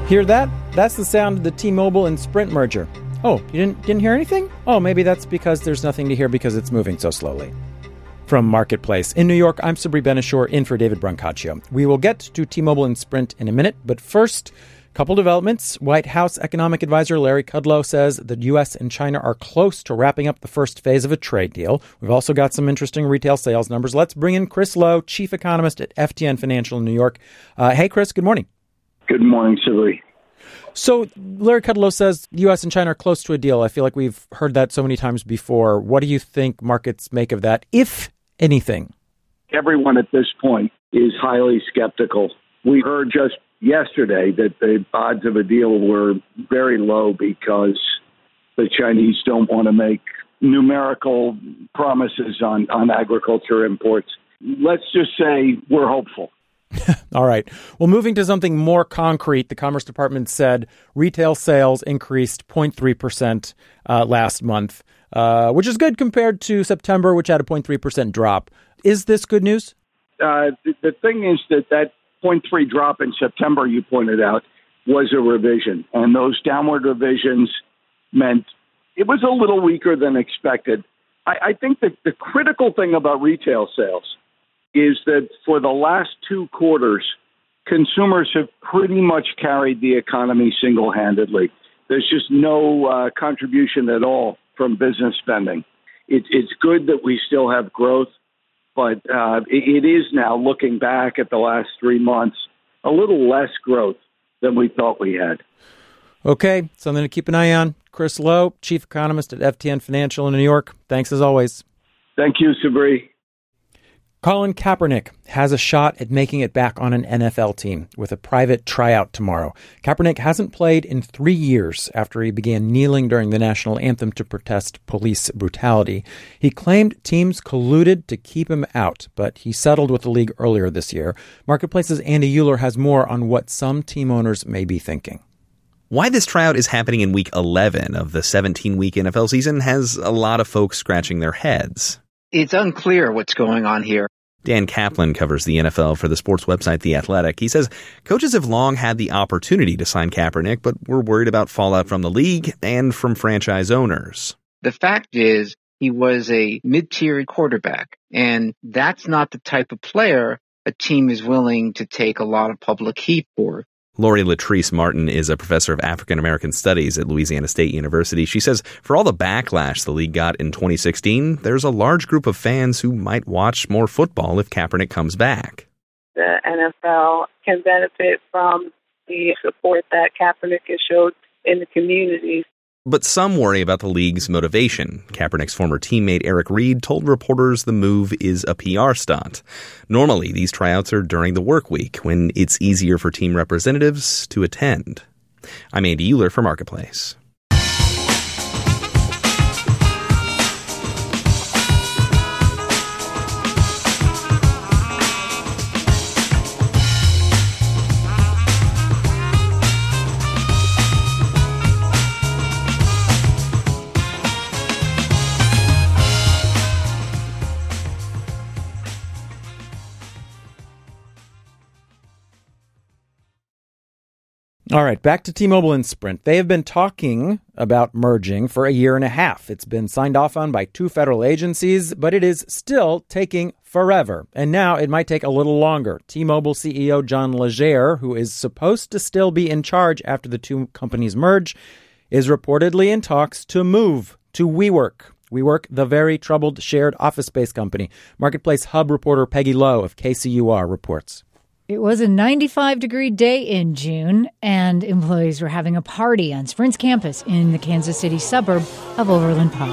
Hear that? That's the sound of the T-Mobile and Sprint merger. Oh, you didn't hear anything? Oh, maybe that's because there's nothing to hear because it's moving so slowly. From Marketplace in New York, I'm Sabri Ben-Achour in for David Brancaccio. We will get to T-Mobile and Sprint in a minute, but first, couple developments. White House Economic Advisor Larry Kudlow says the U.S. and China are close to wrapping up the first phase of a trade deal. We've also got some interesting retail sales numbers. Let's bring in Chris Lowe, chief economist at FTN Financial in New York. Hey, Chris, good morning. Good morning, Sabri. So Larry Kudlow says the U.S. and China are close to a deal. I feel like we've heard that so many times before. What do you think markets make of that, if anything? Everyone at this point is highly skeptical. We heard just yesterday that the odds of a deal were very low because the Chinese don't want to make numerical promises on agriculture imports. Let's just say we're hopeful. All right. Well, moving to something more concrete, the Commerce Department said retail sales increased 0.3% last month, which is good compared to September, which had a 0.3% drop. Is this good news? The thing is that 0.3 drop in September, you pointed out, was a revision. And those downward revisions meant it was a little weaker than expected. I think that the critical thing about retail sales is that for the last two quarters, consumers have pretty much carried the economy single-handedly. There's just no contribution at all from business spending. It's good that we still have growth, but it is now, looking back at the last 3 months, a little less growth than we thought we had. Okay, something to keep an eye on. Chris Lowe, chief economist at FTN Financial in New York. Thanks as always. Thank you, Sabri. Colin Kaepernick has a shot at making it back on an NFL team with a private tryout tomorrow. Kaepernick hasn't played in 3 years after he began kneeling during the national anthem to protest police brutality. He claimed teams colluded to keep him out, but he settled with the league earlier this year. Marketplace's Andy Euler has more on what some team owners may be thinking. Why this tryout is happening in Week 11 of the 17-week NFL season has a lot of folks scratching their heads. It's unclear what's going on here. Dan Kaplan covers the NFL for the sports website The Athletic. He says coaches have long had the opportunity to sign Kaepernick, but we're worried about fallout from the league and from franchise owners. The fact is, he was a mid-tier quarterback, and that's not the type of player a team is willing to take a lot of public heat for. Lori Latrice Martin is a professor of African American Studies at Louisiana State University. She says for all the backlash the league got in 2016, there's a large group of fans who might watch more football if Kaepernick comes back. The NFL can benefit from the support that Kaepernick has showed in the community. But some worry about the league's motivation. Kaepernick's former teammate Eric Reid told reporters the move is a PR stunt. Normally, these tryouts are during the work week, when it's easier for team representatives to attend. I'm Andy Euler for Marketplace. All right, back to T-Mobile and Sprint. They have been talking about merging for a year and a half. It's been signed off on by 2 federal agencies, but it is still taking forever. And now it might take a little longer. T-Mobile CEO John Legere, who is supposed to still be in charge after the 2 companies merge, is reportedly in talks to move to WeWork. WeWork, the very troubled shared office space company. Marketplace Hub reporter Peggy Lowe of KCUR reports. It was a 95-degree day in June, and employees were having a party on Sprint's campus in the Kansas City suburb of Overland Park.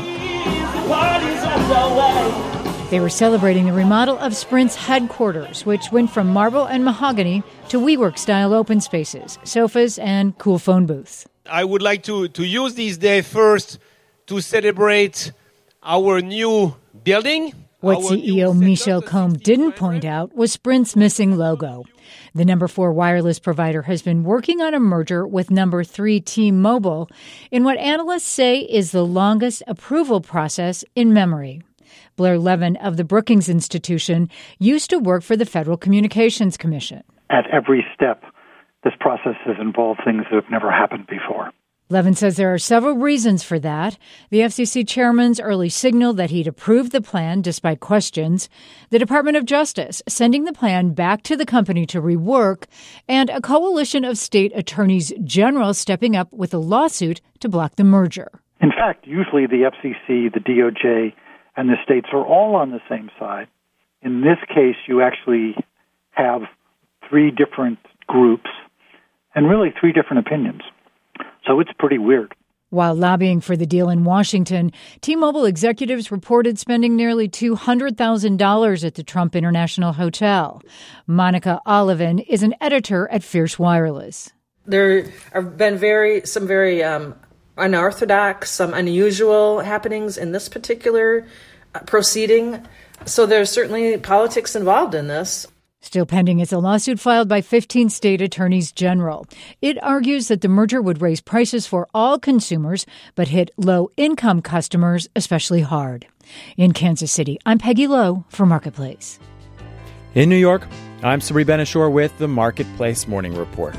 They were celebrating the remodel of Sprint's headquarters, which went from marble and mahogany to WeWork-style open spaces, sofas, and cool phone booths. I would like to use this day first to celebrate our new building. What CEO Michel Combs didn't point out was Sprint's missing logo. The number 4 wireless provider has been working on a merger with number 3 T-Mobile in what analysts say is the longest approval process in memory. Blair Levin of the Brookings Institution used to work for the Federal Communications Commission. At every step, this process has involved things that have never happened before. Levin says there are several reasons for that. The FCC chairman's early signal that he'd approved the plan despite questions, the Department of Justice sending the plan back to the company to rework, and a coalition of state attorneys general stepping up with a lawsuit to block the merger. In fact, usually the FCC, the DOJ, and the states are all on the same side. In this case, you actually have three different groups and really three different opinions. So it's pretty weird. While lobbying for the deal in Washington, T-Mobile executives reported spending nearly $200,000 at the Trump International Hotel. Monica Olivan is an editor at Fierce Wireless. There have been some very unorthodox, some unusual happenings in this particular proceeding. So there's certainly politics involved in this. Still pending is a lawsuit filed by 15 state attorneys general. It argues that the merger would raise prices for all consumers, but hit low-income customers especially hard. In Kansas City, I'm Peggy Lowe for Marketplace. In New York, I'm Sabri Ben-Achour with the Marketplace Morning Report.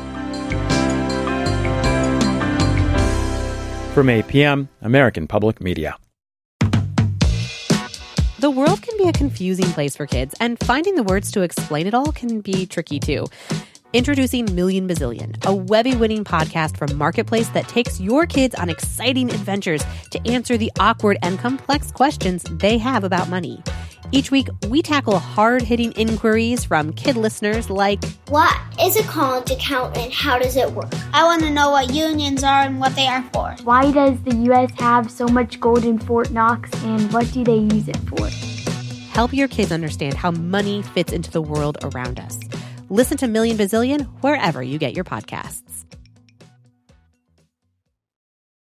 From 8 p.m., American Public Media. The world can be a confusing place for kids, and finding the words to explain it all can be tricky too. Introducing Million Bazillion, a Webby-winning podcast from Marketplace that takes your kids on exciting adventures to answer the awkward and complex questions they have about money. Each week, we tackle hard-hitting inquiries from kid listeners like, what is a college account and how does it work? I want to know what unions are and what they are for. Why does the U.S. have so much gold in Fort Knox and what do they use it for? Help your kids understand how money fits into the world around us. Listen to Million Bazillion wherever you get your podcasts.